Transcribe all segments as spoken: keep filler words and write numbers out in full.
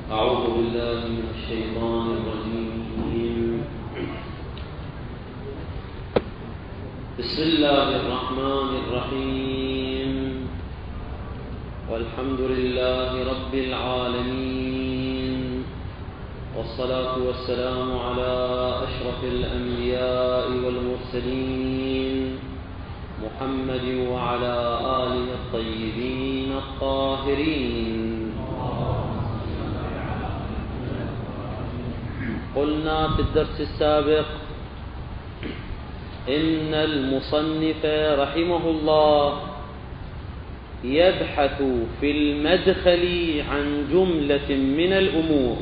أعوذ بالله من الشيطان الرجيم. بسم الله الرحمن الرحيم. والحمد لله رب العالمين، والصلاة والسلام على أشرف الأنبياء والمرسلين محمد وعلى آله الطيبين الطاهرين. قلنا في الدرس السابق إن المصنف رحمه الله يبحث في المدخل عن جملة من الأمور.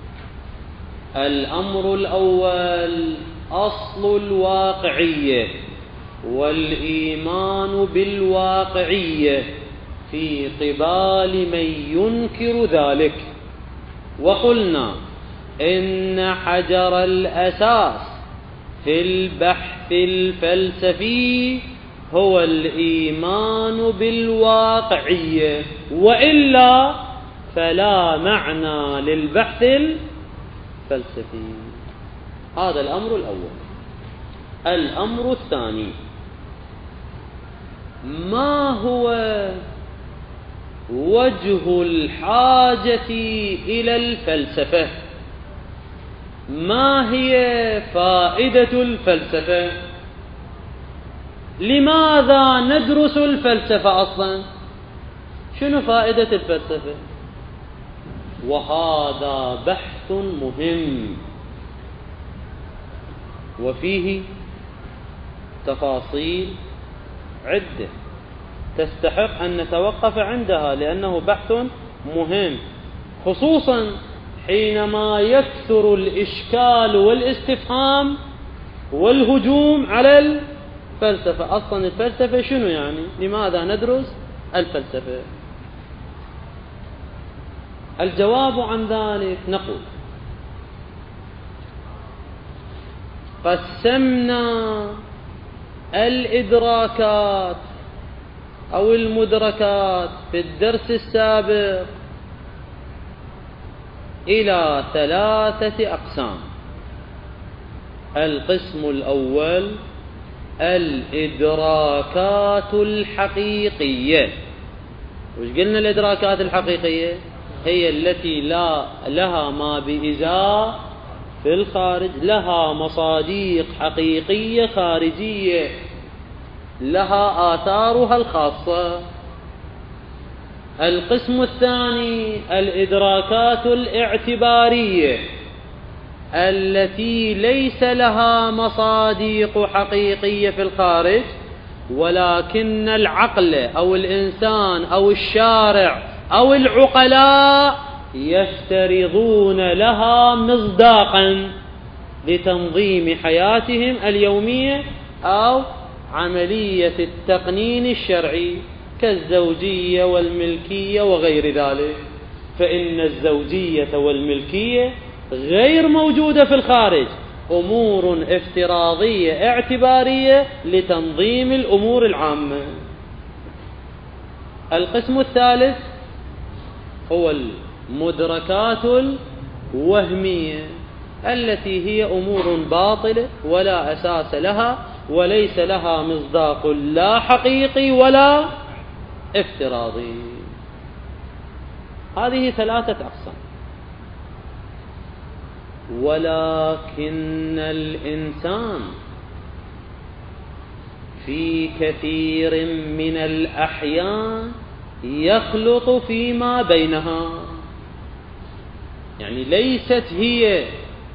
الأمر الأول أصل الواقعية والإيمان بالواقعية في قبال من ينكر ذلك. وقلنا إن حجر الأساس في البحث الفلسفي هو الإيمان بالواقعية، وإلا فلا معنى للبحث الفلسفي. هذا الأمر الأول. الأمر الثاني، ما هو وجه الحاجة إلى الفلسفة؟ ما هي فائدة الفلسفة؟ لماذا ندرس الفلسفة أصلا؟ شنو فائدة الفلسفة؟ وهذا بحث مهم وفيه تفاصيل عدة تستحق أن نتوقف عندها، لأنه بحث مهم، خصوصا حينما يكثر الإشكال والاستفهام والهجوم على الفلسفة. أصلا الفلسفة شنو يعني؟ لماذا ندرس الفلسفة؟ الجواب عن ذلك نقول: قسمنا الإدراكات أو المدركات في الدرس السابق إلى ثلاثة أقسام. القسم الأول الإدراكات الحقيقية. وش قلنا الإدراكات الحقيقية؟ هي التي لا لها ما بإزاء في الخارج، لها مصادق حقيقية خارجية، لها آثارها الخاصة. القسم الثاني الإدراكات الاعتبارية التي ليس لها مصادق حقيقية في الخارج، ولكن العقل أو الإنسان أو الشارع أو العقلاء يفترضون لها مصداقا لتنظيم حياتهم اليومية أو عملية التقنين الشرعي، كالزوجية والملكية وغير ذلك. فإن الزوجية والملكية غير موجودة في الخارج، أمور افتراضية اعتبارية لتنظيم الأمور العامة. القسم الثالث هو المدركات الوهمية التي هي أمور باطلة ولا أساس لها وليس لها مصداق لا حقيقي ولا افتراضي. هذه ثلاثة أقسام. ولكن الإنسان في كثير من الأحيان يخلط فيما بينها، يعني ليست هي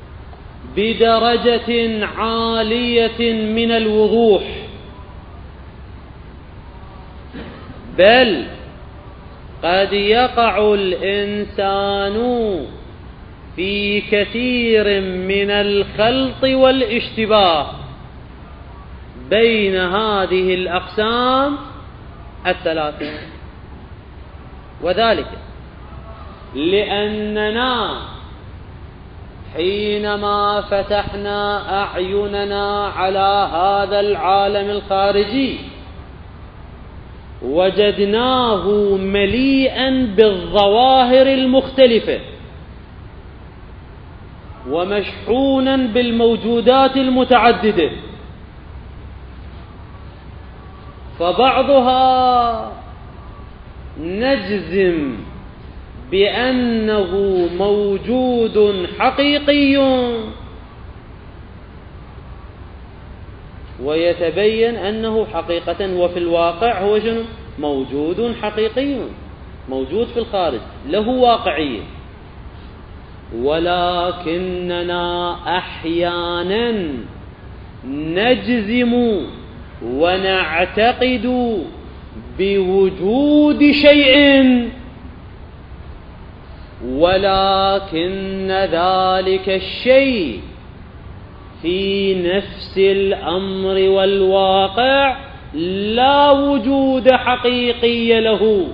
بدرجة عالية من الوضوح، بل قد يقع الإنسان في كثير من الخلط والاشتباه بين هذه الأقسام الثلاثة. وذلك لأننا حينما فتحنا أعيننا على هذا العالم الخارجي وجدناه مليئا بالظواهر المختلفة ومشحونا بالموجودات المتعددة، فبعضها نجزم بأنه موجود حقيقي ويتبين أنه حقيقة وفي الواقع هو شنو؟ موجود حقيقي، موجود في الخارج، له واقعية. ولكننا أحيانا نجزم ونعتقد بوجود شيء، ولكن ذلك الشيء في نفس الأمر والواقع لا وجود حقيقي له،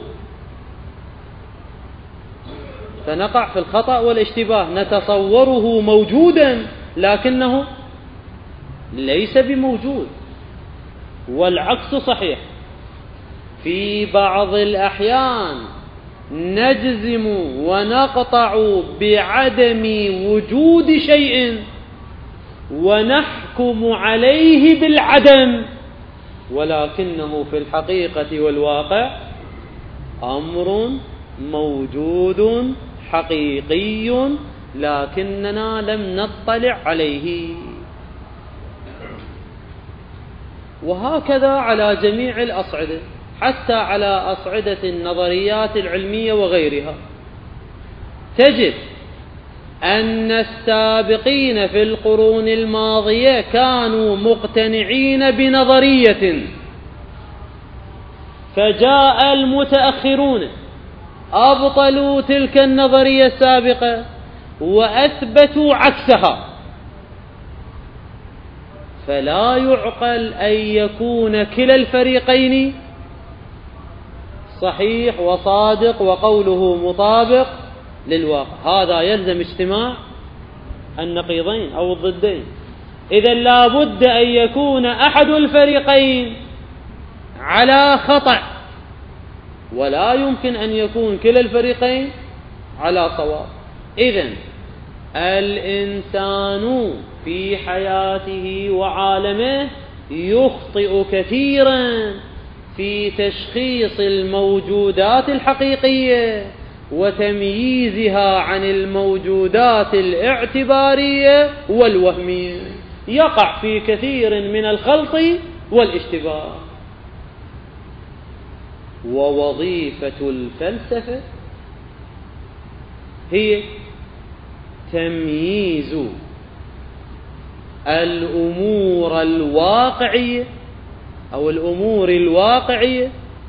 فنقع في الخطأ والاشتباه، نتصوره موجودا لكنه ليس بموجود، والعكس صحيح. في بعض الأحيان نجزم ونقطع بعدم وجود شيء ونحكم عليه بالعدم، ولكنه في الحقيقة والواقع أمر موجود حقيقي لكننا لم نطلع عليه. وهكذا على جميع الأصعدة، حتى على أصعدة النظريات العلمية وغيرها، تجد أن السابقين في القرون الماضية كانوا مقتنعين بنظرية، فجاء المتأخرون أبطلوا تلك النظرية السابقة وأثبتوا عكسها. فلا يعقل أن يكون كلا الفريقين صحيح وصادق وقوله مطابق للواقع، هذا يلزم اجتماع النقيضين أو الضدين. إذا لا بد أن يكون أحد الفريقين على خطأ، ولا يمكن أن يكون كلا الفريقين على صواب. إذن الإنسان في حياته وعالمه يخطئ كثيرا في تشخيص الموجودات الحقيقية وتمييزها عن الموجودات الاعتبارية والوهمية، يقع في كثير من الخلط والاشتباه. ووظيفة الفلسفة هي تمييز الأمور الواقعية أو الأمور الواقعية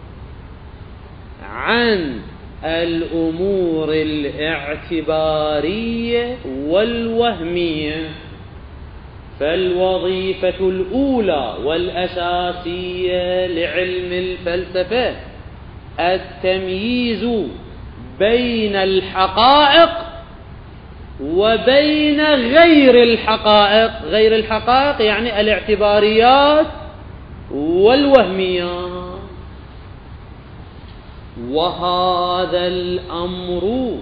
عن الأمور الاعتبارية والوهمية. فالوظيفة الأولى والأساسية لعلم الفلسفة التمييز بين الحقائق وبين غير الحقائق. غير الحقائق يعني الاعتباريات والوهميات. وهذا الأمر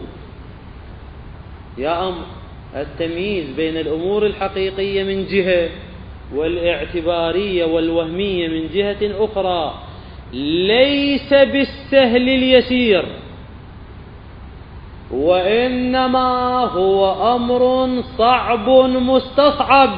يا أمر التمييز بين الأمور الحقيقية من جهة والاعتبارية والوهمية من جهة أخرى ليس بالسهل اليسير، وإنما هو أمر صعب مستصعب،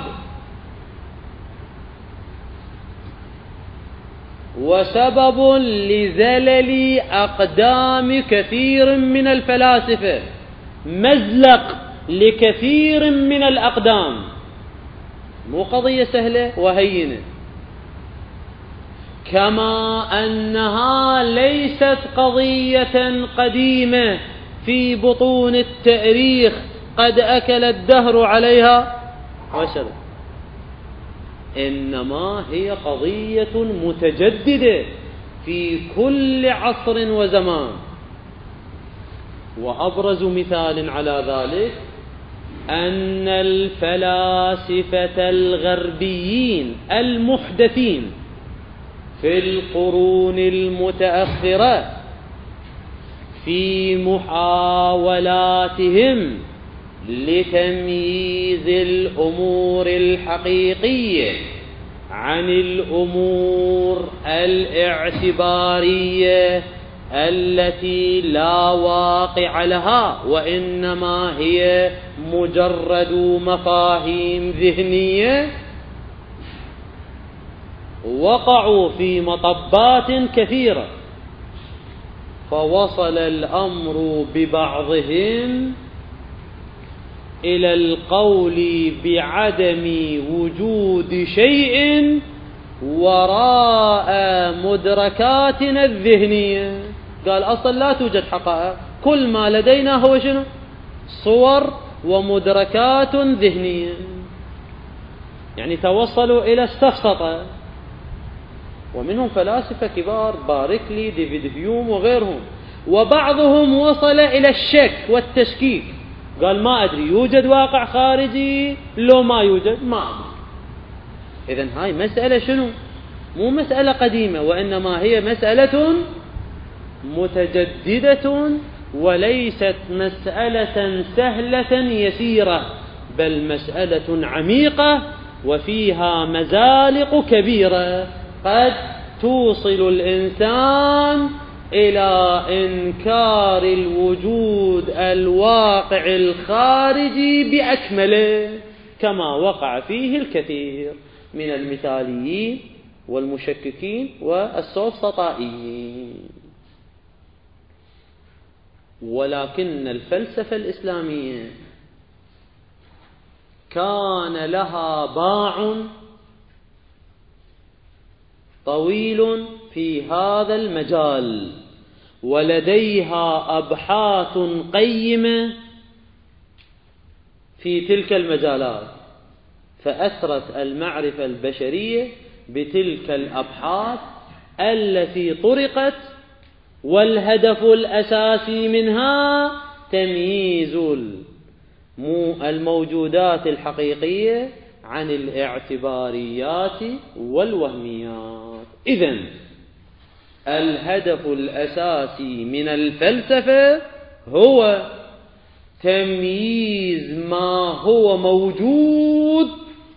وسبب لزلل أقدام كثير من الفلاسفة، مزلق لكثير من الأقدام. مو قضية سهلة وهينة، كما أنها ليست قضية قديمة في بطون التاريخ قد أكل الدهر عليها وشرب، إنما هي قضية متجددة في كل عصر وزمان. وأبرز مثال على ذلك أن الفلاسفة الغربيين المحدثين في القرون المتأخرة في محاولاتهم لتمييز الأمور الحقيقية عن الأمور الاعتبارية التي لا واقع لها، وإنما هي مجرد مفاهيم ذهنية، وقعوا في مطبات كثيرة، فوصل الأمر ببعضهم إلى القول بعدم وجود شيء وراء مدركاتنا الذهنية. قال أصلا لا توجد حقائق، كل ما لدينا هو شنو؟ صور ومدركات ذهنية. يعني توصلوا إلى السفسطة، ومنهم فلاسفة كبار، باركلي، ديفيد هيوم وغيرهم، وبعضهم وصل إلى الشك والتشكيك، قال ما أدري يوجد واقع خارجي لو ما يوجد ما أدري. إذن هاي مسألة شنو؟ مو مسألة قديمة، وإنما هي مسألة متجددة، وليست مسألة سهلة يسيرة، بل مسألة عميقة وفيها مزالق كبيرة قد توصل الإنسان إلى إنكار الوجود الواقع الخارجي بأكمله، كما وقع فيه الكثير من المثاليين والمشككين والسفسطائيين. ولكن الفلسفة الإسلامية كان لها باع طويل في هذا المجال، ولديها أبحاث قيمة في تلك المجالات، فأثرت المعرفة البشرية بتلك الأبحاث التي طرقت، والهدف الأساسي منها تمييز الموجودات الحقيقية عن الاعتباريات والوهميات. إذن الهدف الأساسي من الفلسفة هو تمييز ما هو موجود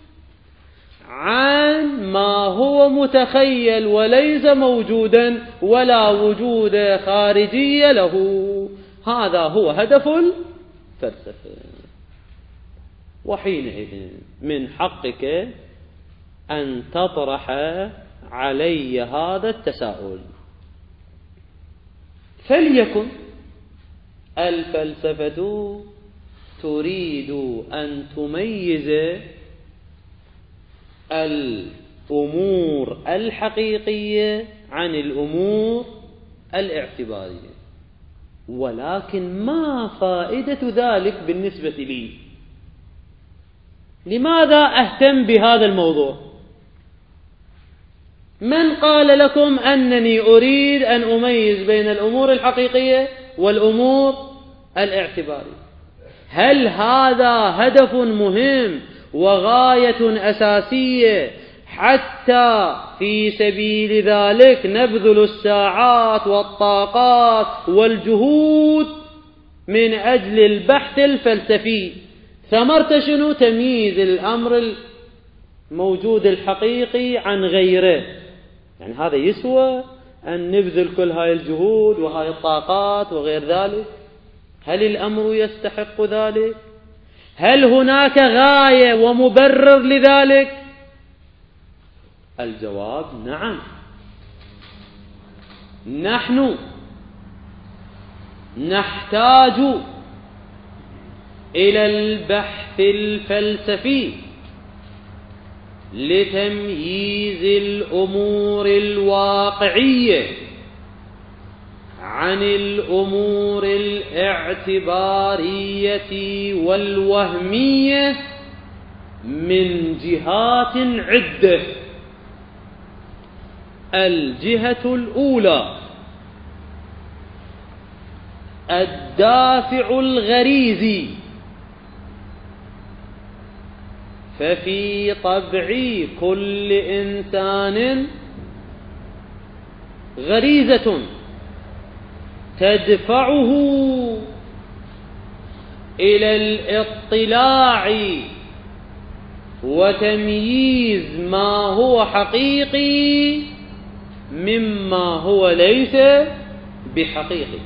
عن ما هو متخيل وليس موجودا ولا وجود خارجي له. هذا هو هدف الفلسفة. وحينئذ من حقك أن تطرح علي هذا التساؤل. فليكن الفلسفة تريد أن تميز الأمور الحقيقية عن الأمور الاعتبارية، ولكن ما فائدة ذلك بالنسبة لي؟ لماذا أهتم بهذا الموضوع؟ من قال لكم أنني أريد أن أميز بين الأمور الحقيقية والأمور الاعتبارية؟ هل هذا هدف مهم وغاية أساسية حتى في سبيل ذلك نبذل الساعات والطاقات والجهود من أجل البحث الفلسفي؟ ثمرت شنو؟ تمييز الأمر الموجود الحقيقي عن غيره. يعني هذا يسوى أن نبذل كل هاي الجهود وهاي الطاقات وغير ذلك؟ هل الأمر يستحق ذلك؟ هل هناك غاية ومبرر لذلك؟ الجواب نعم. نحن نحتاج إلى البحث الفلسفي لتمييز الأمور الواقعية عن الأمور الاعتبارية والوهمية من جهات عدة. الجهة الأولى الدافع الغريزي، ففي طبع كل إنسان غريزة تدفعه إلى الاطلاع وتمييز ما هو حقيقي مما هو ليس بحقيقي.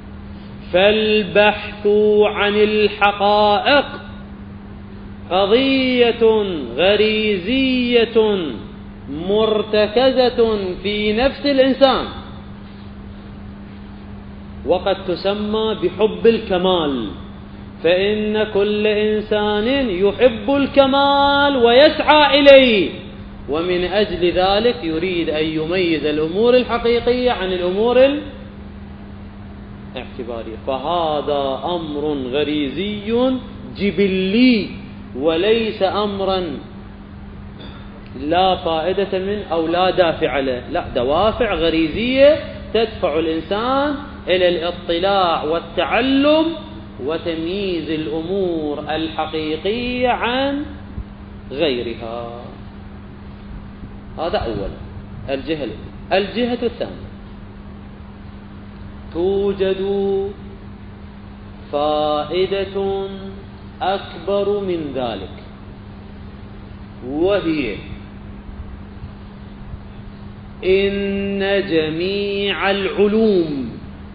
فالبحث عن الحقائق قضية غريزية مرتكزة في نفس الإنسان، وقد تسمى بحب الكمال، فإن كل إنسان يحب الكمال ويسعى إليه، ومن أجل ذلك يريد أن يميز الأمور الحقيقية عن الأمور الاعتبارية. فهذا أمر غريزي جبلي، وليس أمرا لا فائدة منه أو لا دافع له، لا، دوافع غريزية تدفع الإنسان إلى الاطلاع والتعلم وتمييز الأمور الحقيقية عن غيرها. هذا أولا الجهة. الجهة الثانية، توجد فائدة أكبر من ذلك، وهي إن جميع العلوم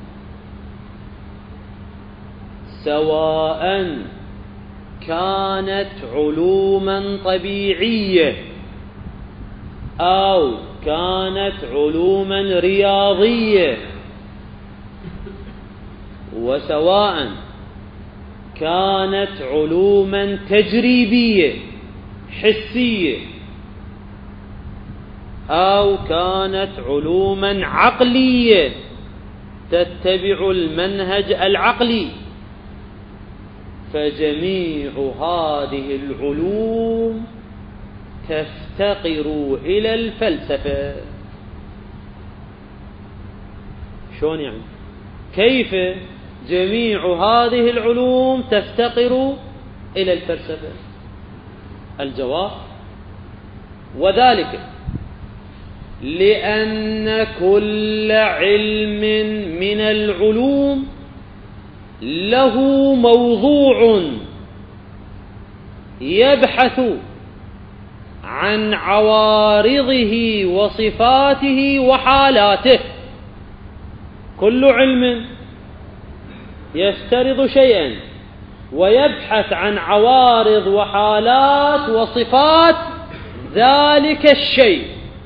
سواء كانت علوما طبيعية أو كانت علوما رياضية، وسواء كانت علوما تجريبية حسية أو كانت علوما عقلية تتبع المنهج العقلي، فجميع هذه العلوم تفتقر إلى الفلسفة. شلون يعني؟ كيف جميع هذه العلوم تفتقر إلى الفلسفة؟ الجواب: وذلك لأن كل علم من العلوم له موضوع يبحث عن عوارضه وصفاته وحالاته. كل علم يفترض شيئا ويبحث عن عوارض وحالات وصفات ذلك الشيء.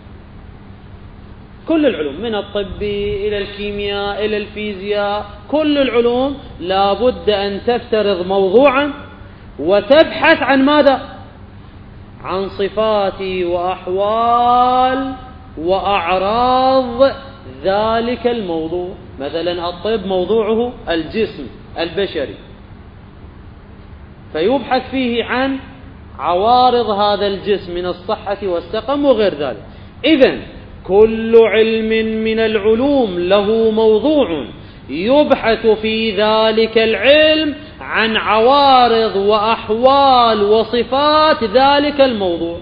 كل العلوم من الطب إلى الكيمياء إلى الفيزياء، كل العلوم لا بد أن تفترض موضوعا وتبحث عن ماذا؟ عن صفات وأحوال وأعراض ذلك الموضوع. مثلا الطب موضوعه الجسم البشري، فيبحث فيه عن عوارض هذا الجسم من الصحة والسقم وغير ذلك. إذن كل علم من العلوم له موضوع يبحث في ذلك العلم عن عوارض وأحوال وصفات ذلك الموضوع.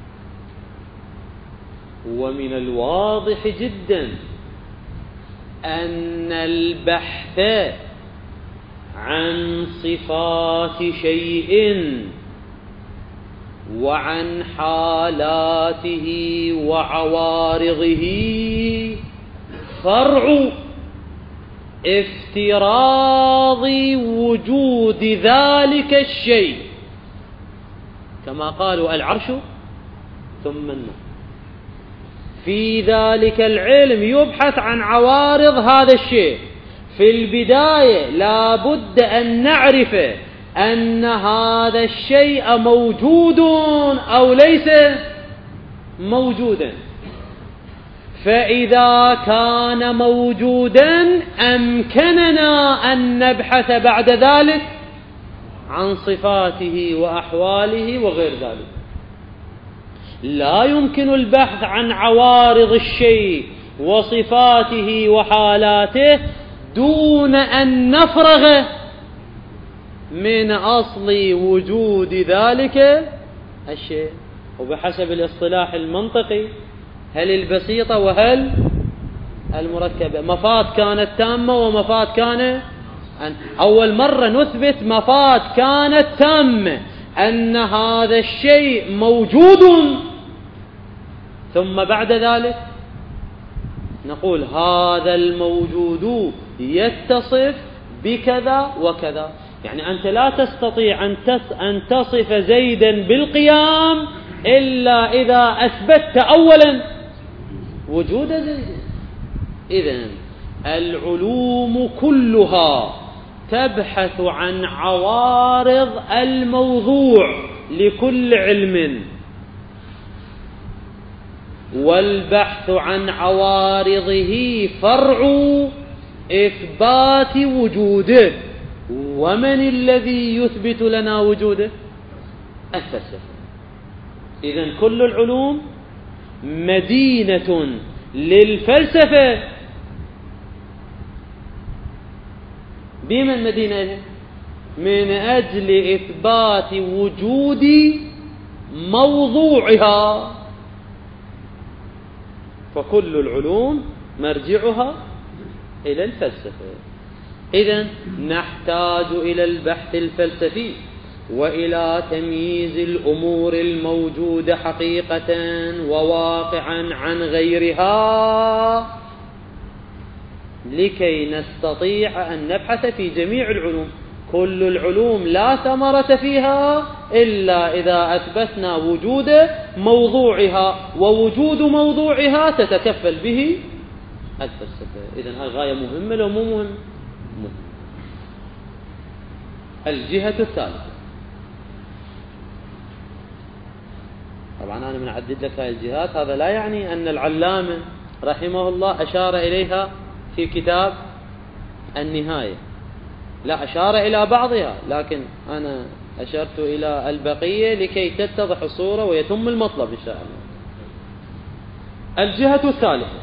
ومن الواضح جدا أن البحث عن صفات شيء وعن حالاته وعوارضه فرع افتراض وجود ذلك الشيء، كما قالوا العرش ثم النار. في ذلك العلم يبحث عن عوارض هذا الشيء. في البداية لا بد أن نعرف أن هذا الشيء موجود أو ليس موجودا. فإذا كان موجودا أمكننا أن نبحث بعد ذلك عن صفاته وأحواله وغير ذلك. لا يمكن البحث عن عوارض الشيء وصفاته وحالاته دون أن نفرغ من أصل وجود ذلك الشيء. وبحسب الاصطلاح المنطقي، هل البسيطة وهل المركبة، مفاد كانت تامة ومفاد كان أن أول مرة نثبت مفاد كانت تامة أن هذا الشيء موجود، ثم بعد ذلك نقول هذا الموجود يتصف بكذا وكذا. يعني أنت لا تستطيع أن تصف زيدا بالقيام إلا إذا أثبتت أولا وجود زيد. إذن العلوم كلها تبحث عن عوارض الموضوع لكل علم، والبحث عن عوارضه فرع إثبات وجوده. ومن الذي يثبت لنا وجوده؟ الفلسفة. إذن كل العلوم مدينة للفلسفة. بمن مدينة؟ من أجل إثبات وجود موضوعها. فكل العلوم مرجعها إلى الفلسفة. إذن نحتاج إلى البحث الفلسفي وإلى تمييز الأمور الموجودة حقيقة وواقعا عن غيرها، لكي نستطيع أن نبحث في جميع العلوم. كل العلوم لا ثمرة فيها إلا إذا أثبتنا وجود موضوعها، ووجود موضوعها تتكفل به الفلسفة. إذن الغاية مهمة لو مو مهم؟ مهم. الجهة الثالثة، طبعا أنا من أعدد لك هذه الجهات، هذا لا يعني أن العلامة رحمه الله أشار إليها في كتاب النهاية، لا، أشار إلى بعضها، لكن أنا أشرت إلى البقية لكي تتضح الصورة ويتم المطلب إن شاء الله. الجهة الثالثة،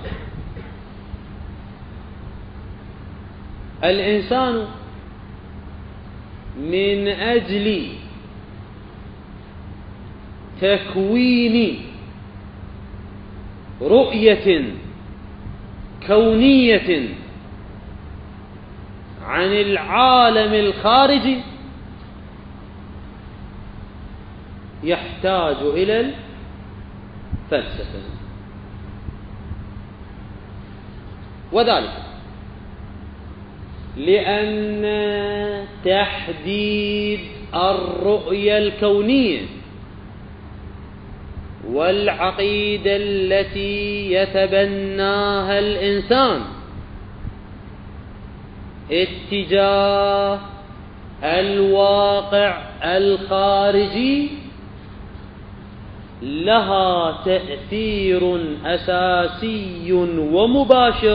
الإنسان من أجل تكوين رؤية كونية عن العالم الخارجي يحتاج إلى الفلسفة، وذلك لأن تحديد الرؤية الكونية والعقيدة التي يتبناها الإنسان اتجاه الواقع الخارجي لها تأثير أساسي ومباشر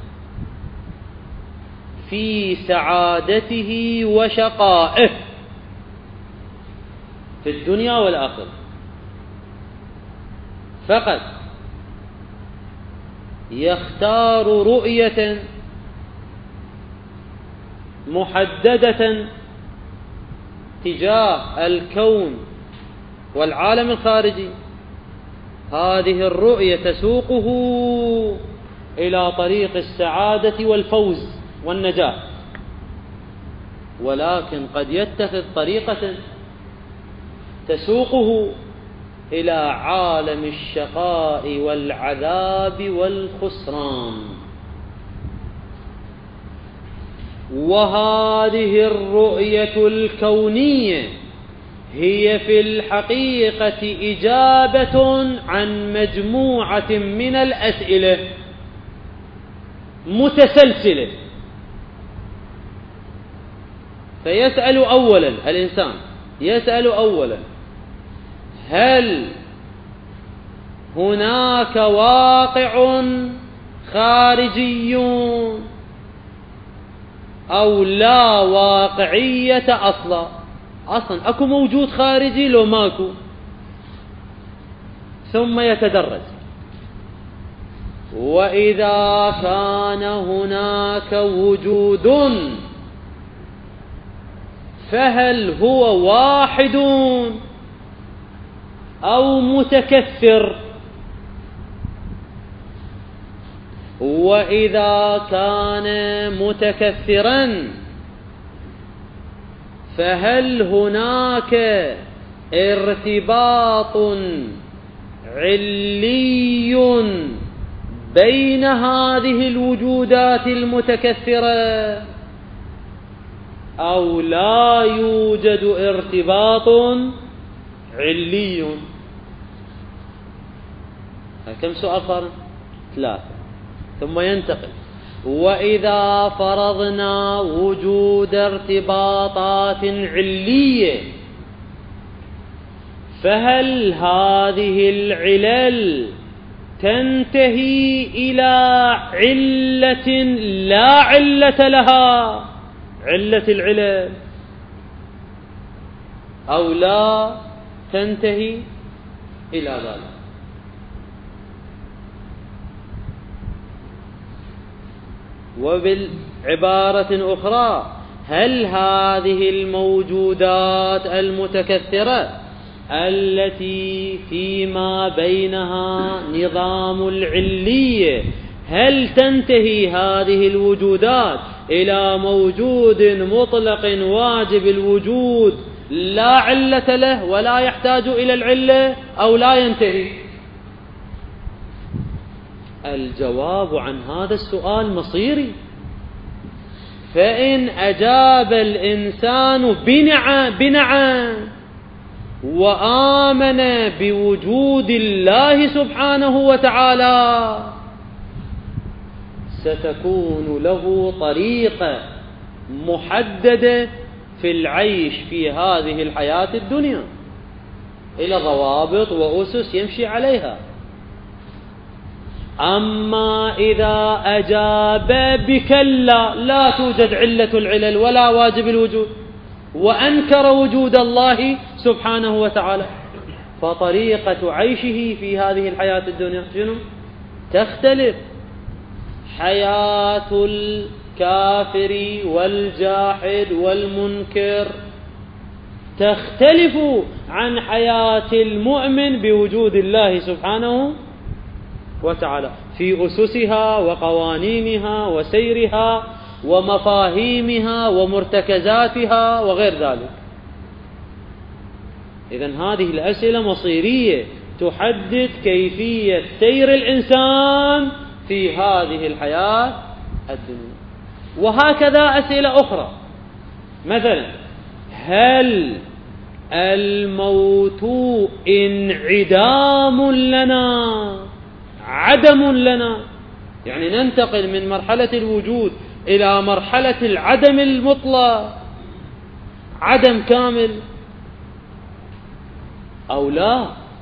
في سعادته وشقائه في الدنيا والآخرة. فقد يختار رؤية محددة تجاه الكون والعالم الخارجي، هذه الرؤية تسوقه إلى طريق السعادة والفوز والنجاة، ولكن قد يتخذ طريقة تسوقه إلى عالم الشقاء والعذاب والخسران. وهذه الرؤية الكونية هي في الحقيقة إجابة عن مجموعة من الأسئلة متسلسلة. فيسأل أولا الإنسان يسأل أولا هل هناك واقع خارجي أو لا واقعية أصلا؟ أصلا أكو موجود خارجي لو ماكو؟ ثم يتدرج، وإذا كان هناك وجود فهل هو واحد أو متكثر؟ وإذا كان متكثرا فهل هناك ارتباط علي بين هذه الوجودات المتكثرة أو لا يوجد ارتباط علي؟ كم سؤال صار؟ ثلاثة. ثم ينتقل: وإذا فرضنا وجود ارتباطات علية فهل هذه العلل تنتهي إلى علة لا علة لها، علة العلل، أو لا تنتهي إلى ذلك؟ وبالعبارة أخرى: هل هذه الموجودات المتكثرة التي فيما بينها نظام العلية هل تنتهي هذه الوجودات إلى موجود مطلق واجب الوجود لا علة له ولا يحتاج إلى العلة، أو لا ينتهي؟ الجواب عن هذا السؤال مصيري. فإن أجاب الإنسان بنعم بنعم وآمن بوجود الله سبحانه وتعالى ستكون له طريقة محددة في العيش في هذه الحياة الدنيا إلى ضوابط وأسس يمشي عليها. أما إذا أجاب بكلا لا توجد علة العلل ولا واجب الوجود وأنكر وجود الله سبحانه وتعالى، فطريقة عيشه في هذه الحياة الدنيا شنو؟ تختلف. حياة الكافر والجاحد والمنكر تختلف عن حياة المؤمن بوجود الله سبحانه وتعالى في أسسها وقوانينها وسيرها ومفاهيمها ومرتكزاتها وغير ذلك. إذن هذه الأسئلة مصيرية تحدد كيفية سير الإنسان في هذه الحياة الدنيا. وهكذا أسئلة أخرى، مثلا: هل الموت انعدام لنا عدم لنا؟ يعني ننتقل من مرحلة الوجود إلى مرحلة العدم المطلق، عدم كامل، أو لا؟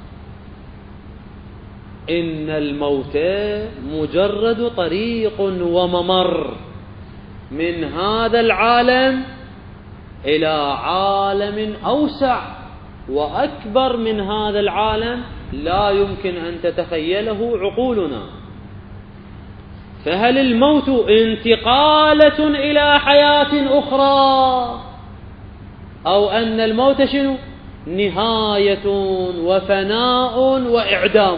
إن الموت مجرد طريق وممر من هذا العالم إلى عالم أوسع وأكبر من هذا العالم لا يمكن أن تتخيله عقولنا. فهل الموت انتقالة إلى حياة أخرى، أو أن الموت شنو؟ نهاية وفناء وإعدام؟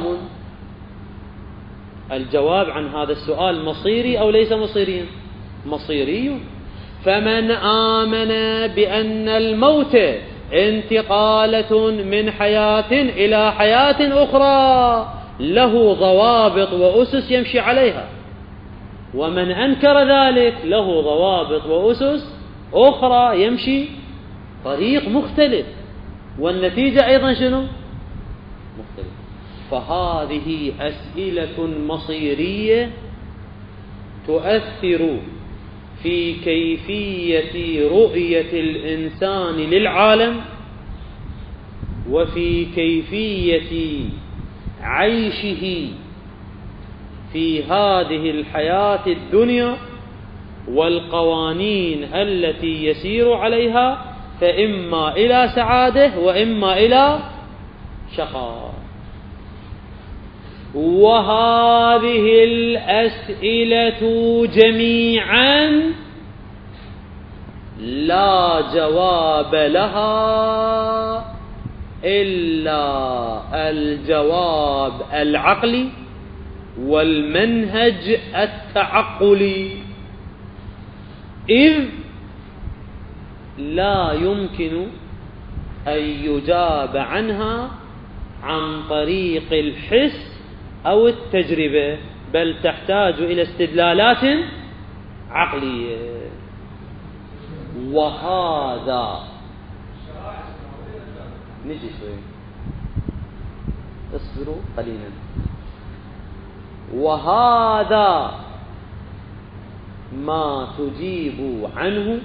الجواب عن هذا السؤال مصيري أو ليس مصيريا؟ مصيري. فمن آمن بأن الموت انتقالة من حياة إلى حياة أخرى له ضوابط وأسس يمشي عليها، ومن أنكر ذلك له ضوابط وأسس أخرى يمشي طريق مختلف، والنتيجة أيضا شنو؟ مختلف. فهذه أسئلة مصيرية تؤثر في كيفية رؤية الإنسان للعالم وفي كيفية عيشه في هذه الحياة الدنيا والقوانين التي يسير عليها، فإما إلى سعادة وإما إلى شقاء. وهذه الأسئلة جميعا لا جواب لها إلا الجواب العقلي والمنهج التعقلي، إذ لا يمكن أن يجاب عنها عن طريق الحس أو التجربة، بل تحتاج إلى استدلالات عقلية. وهذا نجي شوي اصبروا قليلا. وهذا ما تجيب عنه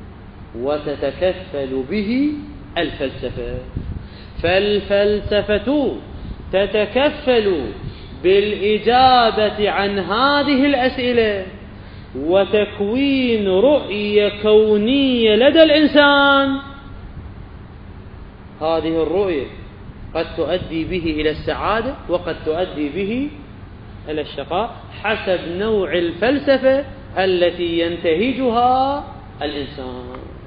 وتتكفل به الفلسفة. فالفلسفة تتكفل بالإجابة عن هذه الأسئلة وتكوين رؤية كونية لدى الإنسان. هذه الرؤية قد تؤدي به إلى السعادة وقد تؤدي به إلى الشقاء حسب نوع الفلسفة التي ينتهجها الإنسان.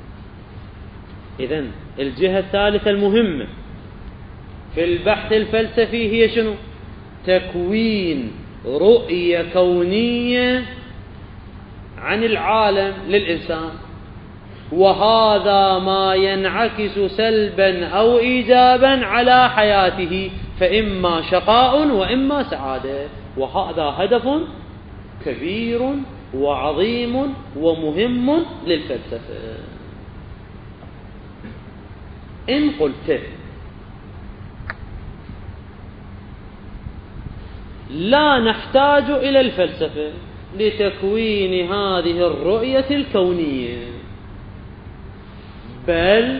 إذن الجهة الثالثة المهمة في البحث الفلسفي هي شنو؟ تكوين رؤية كونية عن العالم للإنسان، وهذا ما ينعكس سلبا أو إيجابا على حياته، فإما شقاء وإما سعادة. وهذا هدف كبير وعظيم ومهم للفلسفة. إن قلت لا نحتاج إلى الفلسفة لتكوين هذه الرؤية الكونية، بل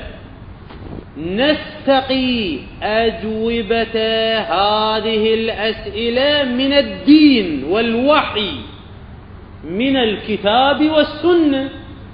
نستقي أجوبة هذه الأسئلة من الدين والوحي من الكتاب والسنة،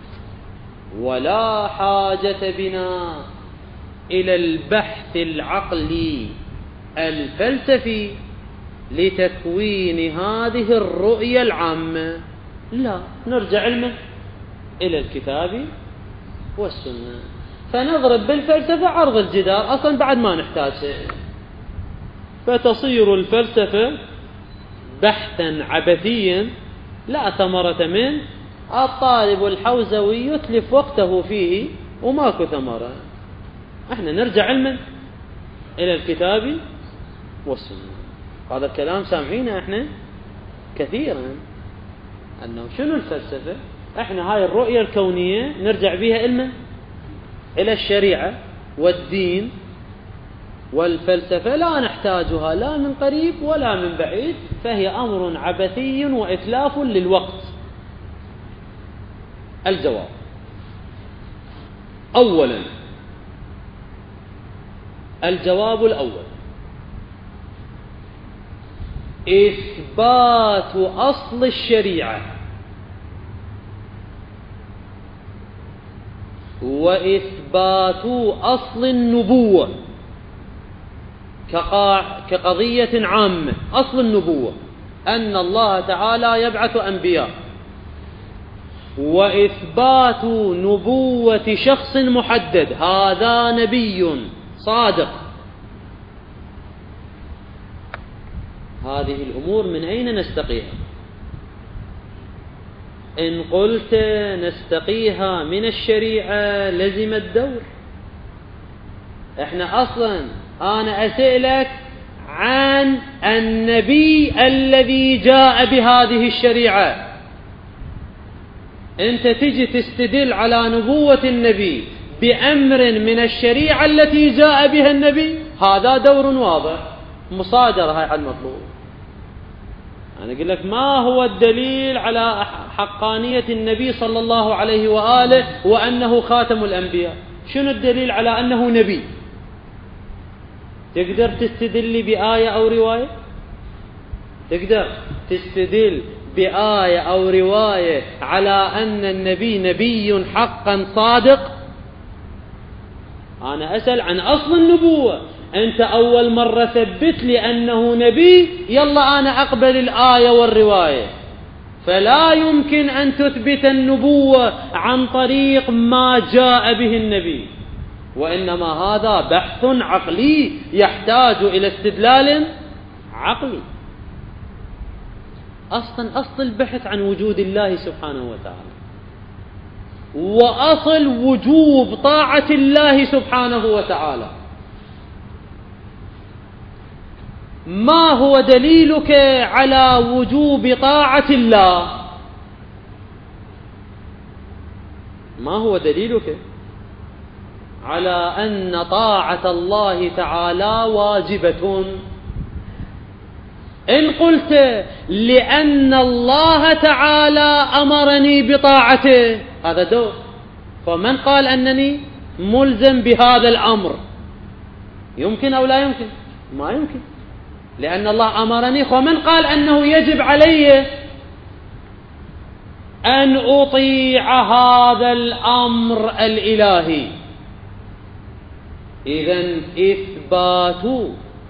ولا حاجة بنا إلى البحث العقلي الفلسفي لتكوين هذه الرؤية العامة. لا، نرجع علما إلى الكتاب والسنة، فنضرب بالفلسفة عرض الجدار، أصلا بعد ما نحتاج شيء. فتصير الفلسفة بحثا عبثيا لا ثمرة منه، الطالب الحوزوي يتلف وقته فيه وماكو ثمرة. احنا نرجع علما إلى الكتاب والسنة. هذا الكلام سامعينه احنا كثيرا، أنه شنو الفلسفة؟ احنا هاي الرؤية الكونية نرجع بها علما إلى الشريعة والدين، والفلسفة لا نحتاجها لا من قريب ولا من بعيد، فهي أمر عبثي وإتلاف للوقت. الجواب: أولا، الجواب الأول إثبات أصل الشريعة وإثبات أصل النبوة كقضية عامة. أصل النبوة أن الله تعالى يبعث أنبياء، وإثبات نبوة شخص محدد، هذا نبي صادق. هذه الأمور من أين نستقيها؟ إن قلت نستقيها من الشريعة لزم الدور. احنا أصلا أنا أسألك عن النبي الذي جاء بهذه الشريعة، أنت تجي تستدل على نبوة النبي بأمر من الشريعة التي جاء بها النبي، هذا دور واضح، مصادرة هاي على المطلوب. أنا أقول لك ما هو الدليل على حقانية النبي صلى الله عليه وآله وأنه خاتم الأنبياء؟ شنو الدليل على أنه نبي؟ تقدر تستدل بآية أو رواية؟ تقدر تستدل بآية أو رواية على أن النبي نبي حقا صادق؟ أنا أسأل عن أصل النبوة. أنت أول مرة ثبت لي أنه نبي، يلا أنا أقبل الآية والرواية. فلا يمكن أن تثبت النبوة عن طريق ما جاء به النبي، وإنما هذا بحث عقلي يحتاج إلى استدلال عقلي. أصلا أصل البحث عن وجود الله سبحانه وتعالى. وأصل وجوب طاعة الله سبحانه وتعالى. ما هو دليلك على وجوب طاعة الله؟ ما هو دليلك على أن طاعة الله تعالى واجبة؟ إن قلت لأن الله تعالى أمرني بطاعته، هذا دور. فمن قال أنني ملزم بهذا الأمر؟ يمكن أو لا يمكن؟ ما يمكن، لأن الله أمرني. ومن قال أنه يجب علي أن أطيع هذا الأمر الإلهي؟ إذن إثبات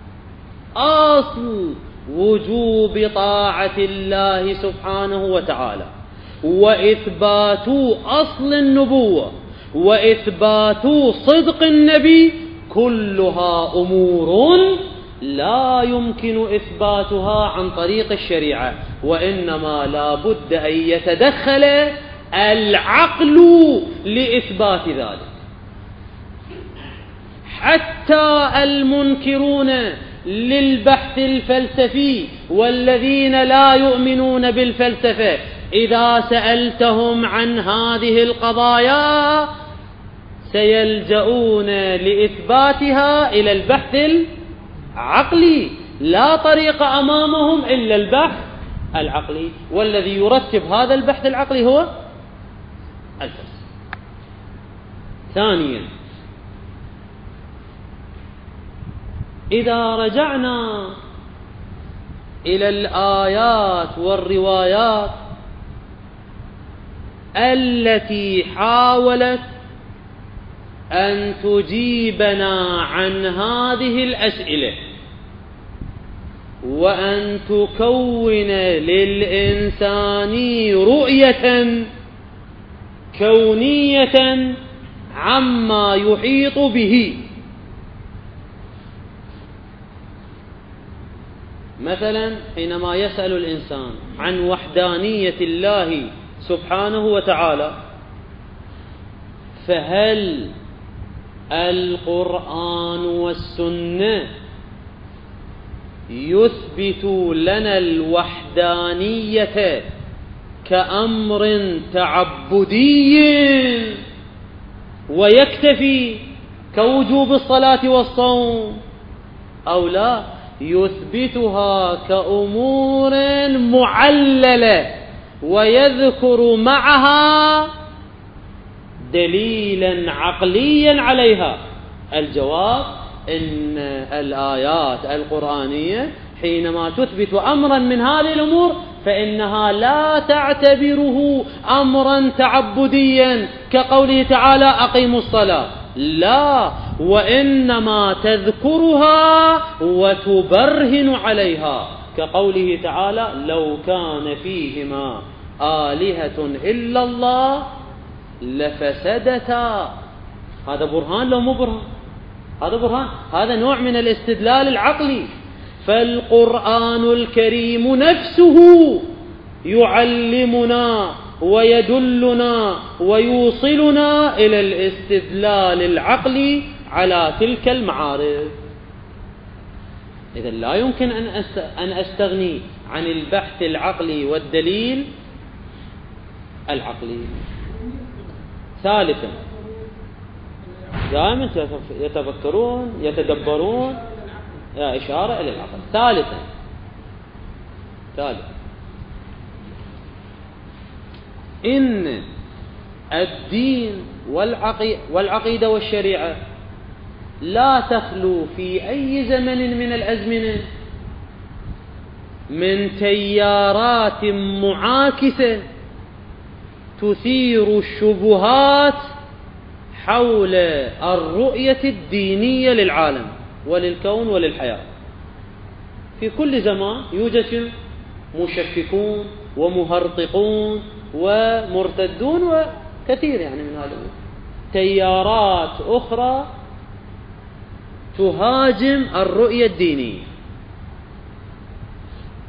أصل وجوب طاعة الله سبحانه وتعالى، وإثبات أصل النبوة، وإثبات صدق النبي، كلها أمور لا يمكن إثباتها عن طريق الشريعة، وإنما لا بد أن يتدخل العقل لإثبات ذلك. حتى المنكرون للبحث الفلسفي والذين لا يؤمنون بالفلسفة، إذا سألتهم عن هذه القضايا سيلجؤون لإثباتها إلى البحث العقلي، لا طريق أمامهم إلا البحث العقلي، والذي يرتب هذا البحث العقلي هو الفلسفة. ثانيا، إذا رجعنا إلى الآيات والروايات التي حاولت أن تجيبنا عن هذه الأسئلة وأن تكون للإنسان رؤية كونية عما يحيط به، مثلا حينما يسأل الإنسان عن وحدانية الله سبحانه وتعالى، فهل القرآن والسنة يثبت لنا الوحدانية كأمر تعبدي ويكتفي كوجوب الصلاة والصوم، أو لا يثبتها كأمور معللة ويذكر معها دليلا عقليا عليها؟ الجواب إن الآيات القرآنية حينما تثبت أمرا من هذه الأمور فإنها لا تعتبره أمرا تعبديا كقوله تعالى أقيموا الصلاة، لا، وإنما تذكرها وتبرهن عليها كقوله تعالى لو كان فيهما آلهة إلا الله لفسدتا. هذا برهان لو مو برهان؟ هذا برهان، هذا نوع من الاستدلال العقلي. فالقرآن الكريم نفسه يعلمنا ويدلنا ويوصلنا إلى الاستدلال العقلي على تلك المعارف. إذا لا يمكن أن أستغني عن البحث العقلي والدليل العقلي. ثالثا، دائما يتفكرون يتدبرون، يا إشارة إلى العقل. ثالثا ثالثا إن الدين والعقيدة والشريعة لا تخلو في أي زمن من الأزمنة من تيارات معاكسة تثير الشبهات حول الرؤية الدينية للعالم وللكون وللحياة. في كل زمان يوجد مشككون ومهرطقون ومرتدون وكثير يعني من هذا، تيارات أخرى تهاجم الرؤية الدينية.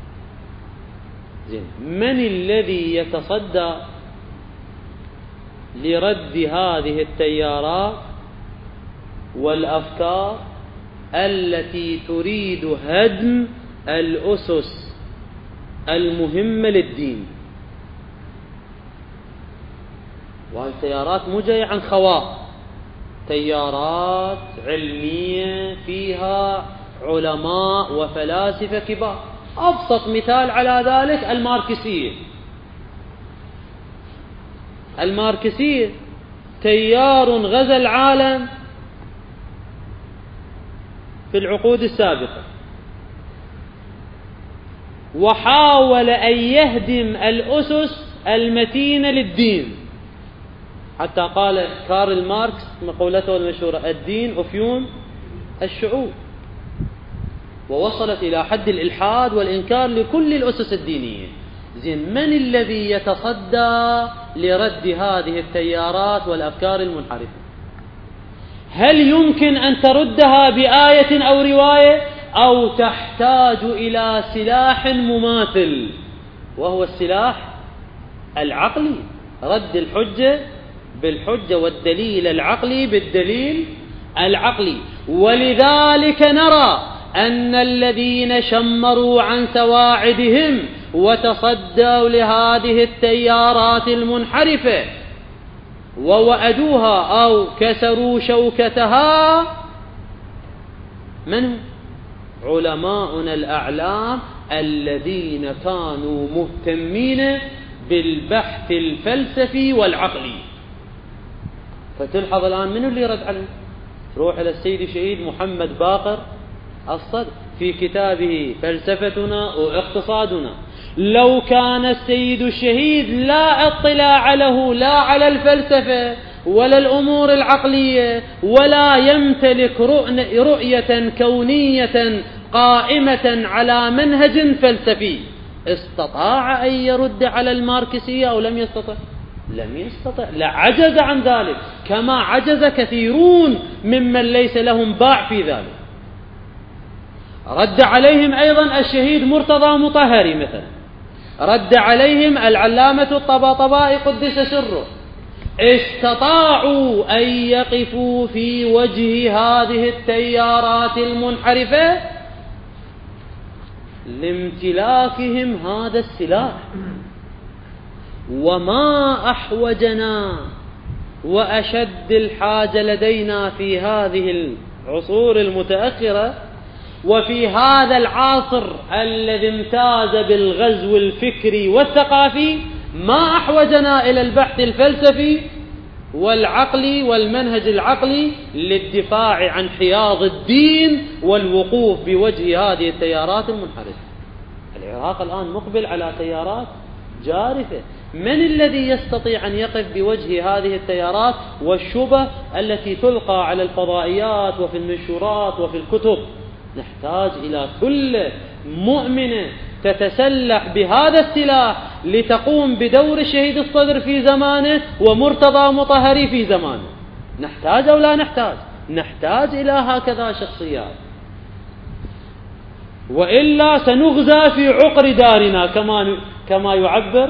زين، من الذي يتصدى لرد هذه التيارات والأفكار التي تريد هدم الأسس المهمة للدين. وهذه التيارات مو جاية عن خواء، تيارات علمية فيها علماء وفلاسفة كبار. أبسط مثال على ذلك الماركسية. الماركسية تيار غزا العالم في العقود السابقة، وحاول أن يهدم الأسس المتينة للدين، حتى قال كارل ماركس مقولته المشهورة: الدين أفيون الشعوب، ووصلت إلى حد الإلحاد والإنكار لكل الأسس الدينية. زين، من الذي يتصدى لرد هذه التيارات والأفكار المنحرفة؟ هل يمكن أن تردها بآية أو رواية، أو تحتاج إلى سلاح مماثل، وهو السلاح العقلي؟ رد الحجة بالحجة والدليل العقلي بالدليل العقلي. ولذلك نرى أن الذين شمروا عن سواعدهم وتصدوا لهذه التيارات المنحرفة ووأدوها أو كسروا شوكتها من هم؟ علماؤنا الأعلام الذين كانوا مهتمين بالبحث الفلسفي والعقلي. فتلحظ الآن من اللي رد عليه؟ روح إلى السيد الشهيد محمد باقر الصدر في كتابه فلسفتنا واقتصادنا. لو كان السيد الشهيد لا اطلاع له لا على الفلسفة ولا الأمور العقلية، ولا يمتلك رؤية كونية قائمة على منهج فلسفي، استطاع أن يرد على الماركسية أو لم يستطع؟ لم يستطع، لعجز عن ذلك، كما عجز كثيرون ممن ليس لهم باع في ذلك. رد عليهم أيضا الشهيد مرتضى مطهري مثلا، رد عليهم العلامة الطباطبائي قدس سره. استطاعوا أن يقفوا في وجه هذه التيارات المنحرفة لامتلاكهم هذا السلاح. وما أحوجنا وأشد الحاجة لدينا في هذه العصور المتأخرة وفي هذا العصر الذي امتاز بالغزو الفكري والثقافي، ما أحوجنا إلى البحث الفلسفي والعقلي والمنهج العقلي للدفاع عن حياض الدين والوقوف بوجه هذه التيارات المنحرفة. العراق الآن مقبل على تيارات جارفة. من الذي يستطيع أن يقف بوجه هذه التيارات والشبه التي تلقى على الفضائيات وفي المنشورات وفي الكتب؟ نحتاج إلى كل مؤمنة تتسلح بهذا السلاح لتقوم بدور الشهيد الصدر في زمانه ومرتضى مطهري في زمانه. نحتاج أو لا نحتاج؟ نحتاج إلى هكذا شخصيات، وإلا سنغزى في عقر دارنا، كما كما يعبر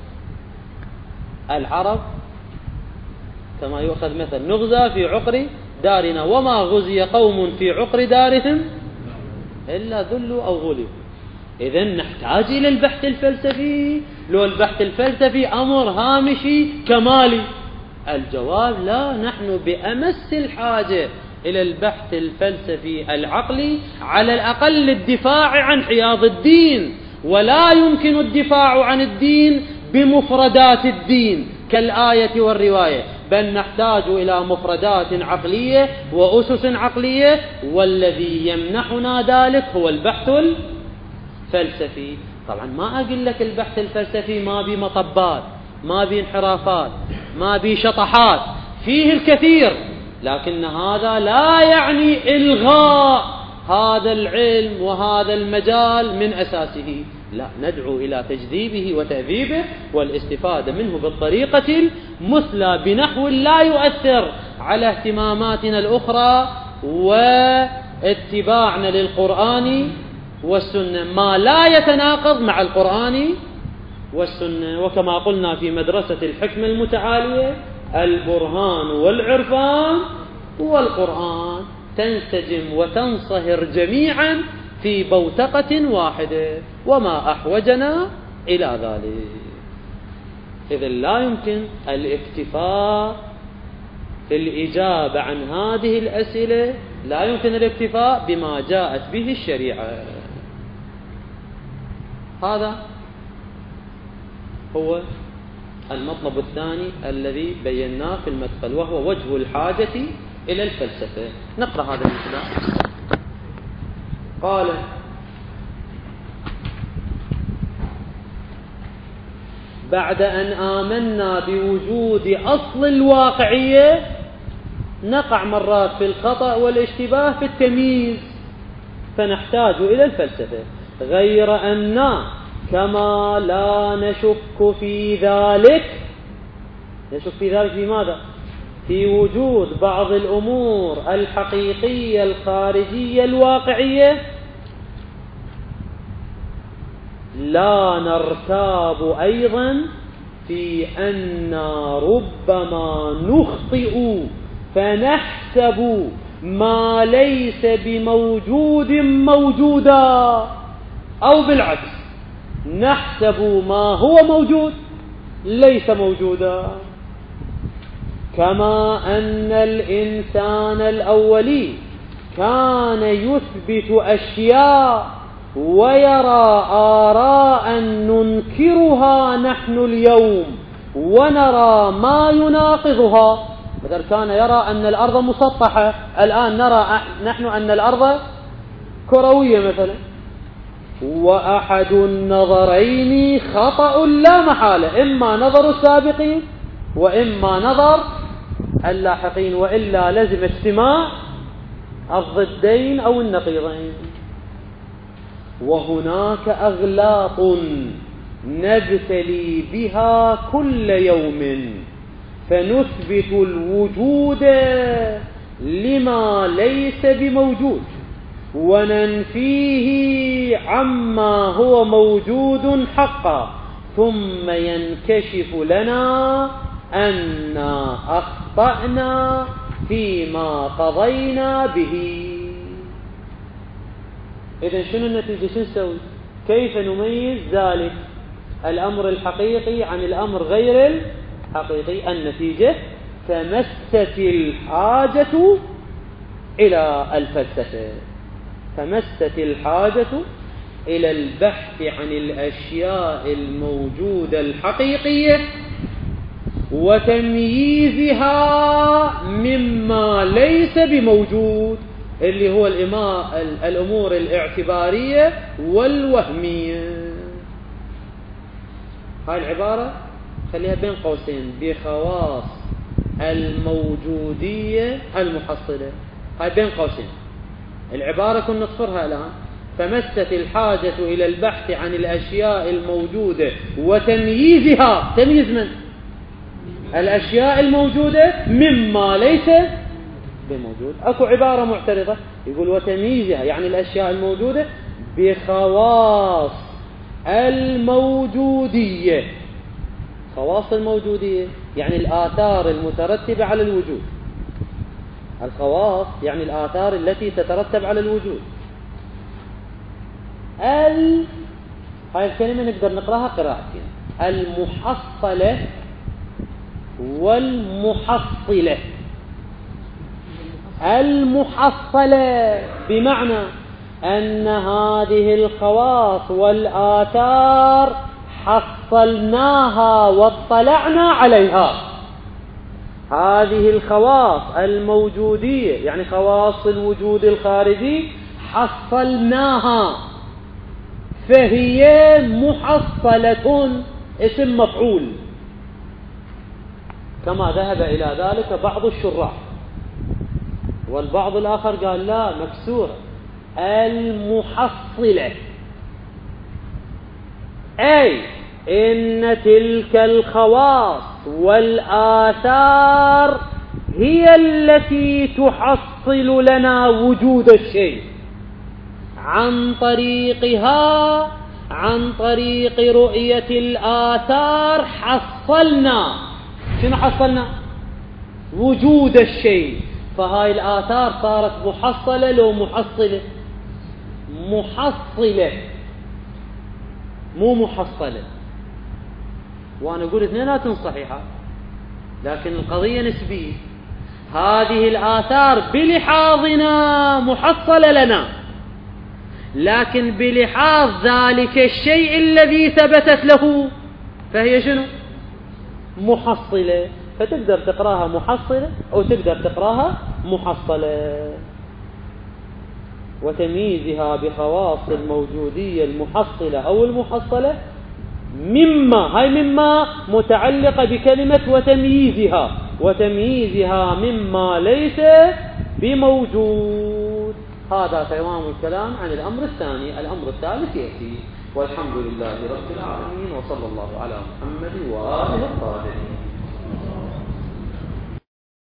العرب، كما يؤخذ مثل: نغزى في عقر دارنا، وما غزي قوم في عقر دارهم إلا ذلوا أو غلبوا. إذن نحتاج إلى البحث الفلسفي. لو البحث الفلسفي أمر هامشي كمالي، الجواب لا، نحن بأمس الحاجة إلى البحث الفلسفي العقلي، على الأقل للدفاع عن حياض الدين. ولا يمكن الدفاع عن الدين بمفردات الدين كالآية والرواية، بل نحتاج إلى مفردات عقلية وأسس عقلية، والذي يمنحنا ذلك هو البحث الفلسفي. طبعا ما أقول لك البحث الفلسفي ما بي مطبات، ما بي انحرافات، ما بي شطحات، فيه الكثير، لكن هذا لا يعني إلغاء هذا العلم وهذا المجال من أساسه. لا، ندعو إلى تجذيبه وتهذيبه والاستفادة منه بالطريقة المثلى بنحو لا يؤثر على اهتماماتنا الأخرى واتباعنا للقرآن والسنة، ما لا يتناقض مع القرآن والسنة. وكما قلنا في مدرسة الحكمة المتعالية: البرهان والعرفان والقرآن تنسجم وتنصهر جميعا في بوتقة واحدة، وما أحوجنا إلى ذلك. إذن لا يمكن الاكتفاء في الإجابة عن هذه الأسئلة، لا يمكن الاكتفاء بما جاءت به الشريعة. هذا هو المطلب الثاني الذي بيناه في المدخل، وهو وجه الحاجة إلى الفلسفة. نقرأ هذا المثال. قال: بعد أن آمنا بوجود أصل الواقعية نقع مرات في الخطأ والاشتباه في التمييز، فنحتاج إلى الفلسفة، غير أن كما لا نشك في ذلك. نشك في ذلك لماذا؟ في وجود بعض الأمور الحقيقية الخارجية الواقعية، لا نرتاب أيضا في أن ربما نخطئ فنحسب ما ليس بموجود موجودا، أو بالعكس نحسب ما هو موجود ليس موجودا. كما أن الإنسان الأولي كان يثبت أشياء ويرى آراء ننكرها نحن اليوم ونرى ما يناقضها. مثلا كان يرى أن الأرض مسطحة، الآن نرى نحن أن الأرض كروية مثلا. وأحد النظرين خطأ لا محالة، إما نظر السابقين وإما نظر اللاحقين، وإلا لزم اجتماع الضدين أو النقيضين. وهناك أغلاط نبتلي بها كل يوم فنثبت الوجود لما ليس بموجود وننفيه عما هو موجود حقا، ثم ينكشف لنا أننا أخطأنا فيما قضينا به. إذن شنو النتيجة؟ شنو نسوي؟ كيف نميز ذلك الأمر الحقيقي عن الأمر غير الحقيقي؟ النتيجة: تمست الحاجة إلى الفلسفة، تمست الحاجة إلى البحث عن الأشياء الموجودة الحقيقية وتمييزها مما ليس بموجود، اللي هو الأمور الاعتبارية والوهمية. هاي العبارة خليها بين قوسين: بخواص الموجودية المحصلة. هاي بين قوسين العبارة كنا نصفرها الآن: فمست الحاجة إلى البحث عن الأشياء الموجودة وتمييزها. تمييز من؟ الأشياء الموجودة مما ليس بموجود. أكو عبارة معترضة يقول: وتمييزها، يعني الأشياء الموجودة بخواص الموجودية. خواص الموجودية يعني الآثار المترتبة على الوجود. الخواص يعني الآثار التي تترتب على الوجود. ال هاي الكلمة نقدر نقراها قراءتين: المحصلة والمحصلة. المحصلة بمعنى أن هذه الخواص والآثار حصلناها واطلعنا عليها. هذه الخواص الموجودية يعني خواص الوجود الخارجي حصلناها، فهي محصلة، اسم مفعول، كما ذهب إلى ذلك بعض الشراح. والبعض الآخر قال لا، مكسورة، المحصلة، أي إن تلك الخواص والآثار هي التي تحصل لنا وجود الشيء. عن طريقها، عن طريق رؤية الآثار حصلنا. شنو حصلنا؟ وجود الشيء. فهاي الآثار صارت محصلة لو محصلة؟ محصلة مو محصلة. وأنا أقول اثنيناتهم صحيحة، لكن القضية نسبية. هذه الآثار بلحاظنا محصلة لنا، لكن بلحاظ ذلك الشيء الذي ثبتت له فهي شنو؟ محصلة. فتقدر تقراها محصلة أو تقدر تقراها محصلة. وتمييزها بخواص الموجودية المحصلة أو المحصلة مما، هاي مما متعلقة بكلمة وتمييزها، وتمييزها مما ليس بموجود. هذا تمام الكلام عن الأمر الثاني. الأمر الثالث يأتي. والحمد لله رب العالمين، وصلى الله على محمد وآله الطاهرين.